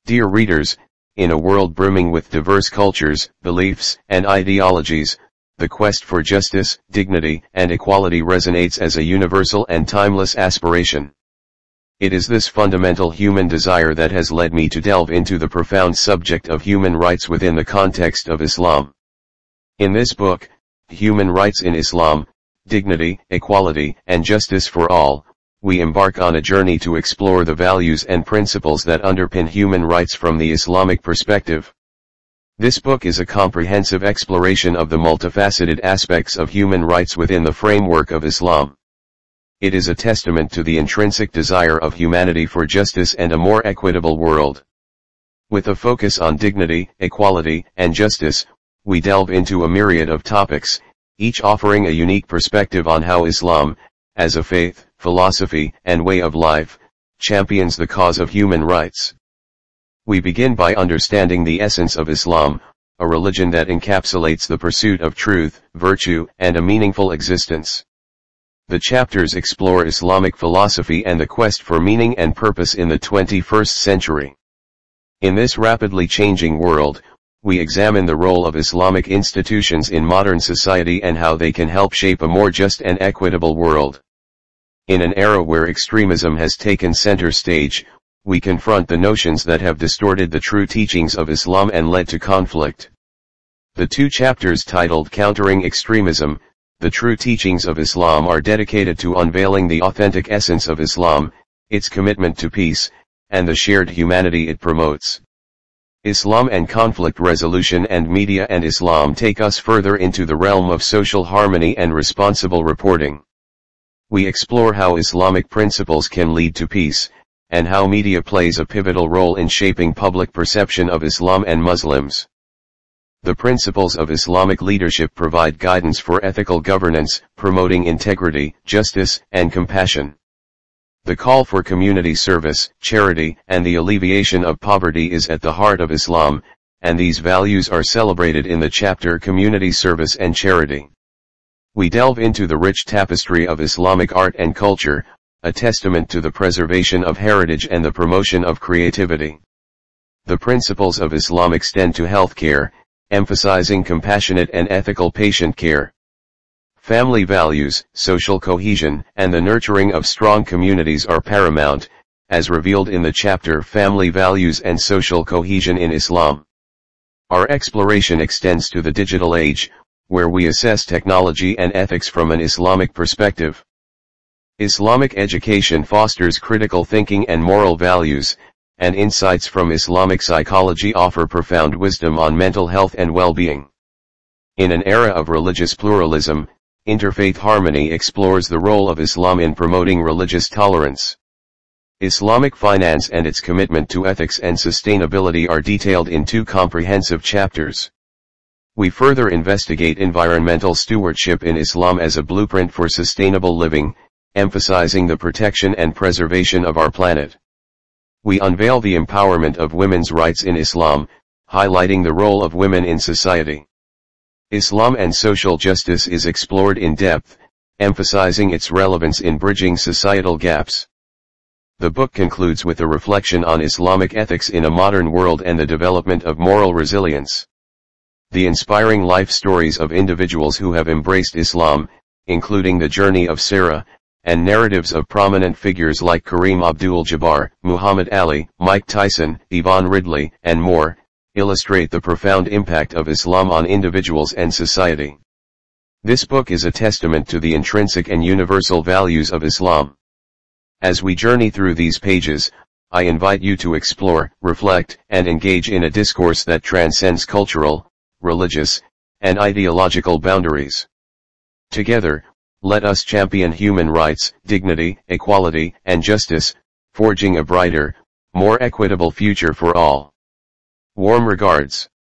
Dear readers, in a world brimming with diverse cultures, beliefs, and ideologies, the quest for justice, dignity, and equality resonates as a universal and timeless aspiration. It is this fundamental human desire that has led me to delve into the profound subject of human rights within the context of Islam. In this book, Human Rights in Islam, Dignity, Equality, and Justice for All, we embark on a journey to explore the values and principles that underpin human rights from the Islamic perspective. This book is a comprehensive exploration of the multifaceted aspects of human rights within the framework of Islam. It is a testament to the intrinsic desire of humanity for justice and a more equitable world. With a focus on dignity, equality, and justice, we delve into a myriad of topics, each offering a unique perspective on how Islam, as a faith, philosophy, and way of life, champions the cause of human rights. We begin by understanding the essence of Islam, a religion that encapsulates the pursuit of truth, virtue, and a meaningful existence. The chapters explore Islamic philosophy and the quest for meaning and purpose in the 21st century. In this rapidly changing world, we examine the role of Islamic institutions in modern society and how they can help shape a more just and equitable world. In an era where extremism has taken center stage, we confront the notions that have distorted the true teachings of Islam and led to conflict. The two chapters titled Countering Extremism, The True Teachings of Islam are dedicated to unveiling the authentic essence of Islam, its commitment to peace, and the shared humanity it promotes. Islam and Conflict Resolution and Media and Islam take us further into the realm of social harmony and responsible reporting. We explore how Islamic principles can lead to peace, and how media plays a pivotal role in shaping public perception of Islam and Muslims. The principles of Islamic leadership provide guidance for ethical governance, promoting integrity, justice, and compassion. The call for community service, charity, and the alleviation of poverty is at the heart of Islam, and these values are celebrated in the chapter Community Service and Charity. We delve into the rich tapestry of Islamic art and culture, a testament to the preservation of heritage and the promotion of creativity. The principles of Islam extend to healthcare, emphasizing compassionate and ethical patient care. Family values, social cohesion, and the nurturing of strong communities are paramount, as revealed in the chapter Family Values and Social Cohesion in Islam. Our exploration extends to the digital age, where we assess technology and ethics from an Islamic perspective. Islamic education fosters critical thinking and moral values, and insights from Islamic psychology offer profound wisdom on mental health and well-being. In an era of religious pluralism, Interfaith Harmony explores the role of Islam in promoting religious tolerance. Islamic finance and its commitment to ethics and sustainability are detailed in two comprehensive chapters. We further investigate environmental stewardship in Islam as a blueprint for sustainable living, emphasizing the protection and preservation of our planet. We unveil the empowerment of women's rights in Islam, highlighting the role of women in society. Islam and social justice is explored in depth, emphasizing its relevance in bridging societal gaps. The book concludes with a reflection on Islamic ethics in a modern world and the development of moral resilience. The inspiring life stories of individuals who have embraced Islam, including the journey of Sarah, and narratives of prominent figures like Kareem Abdul-Jabbar, Muhammad Ali, Mike Tyson, Yvonne Ridley, and more, illustrate the profound impact of Islam on individuals and society. This book is a testament to the intrinsic and universal values of Islam. As we journey through these pages, I invite you to explore, reflect, and engage in a discourse that transcends cultural, religious, and ideological boundaries. Together, let us champion human rights, dignity, equality, and justice, forging a brighter, more equitable future for all. Warm regards.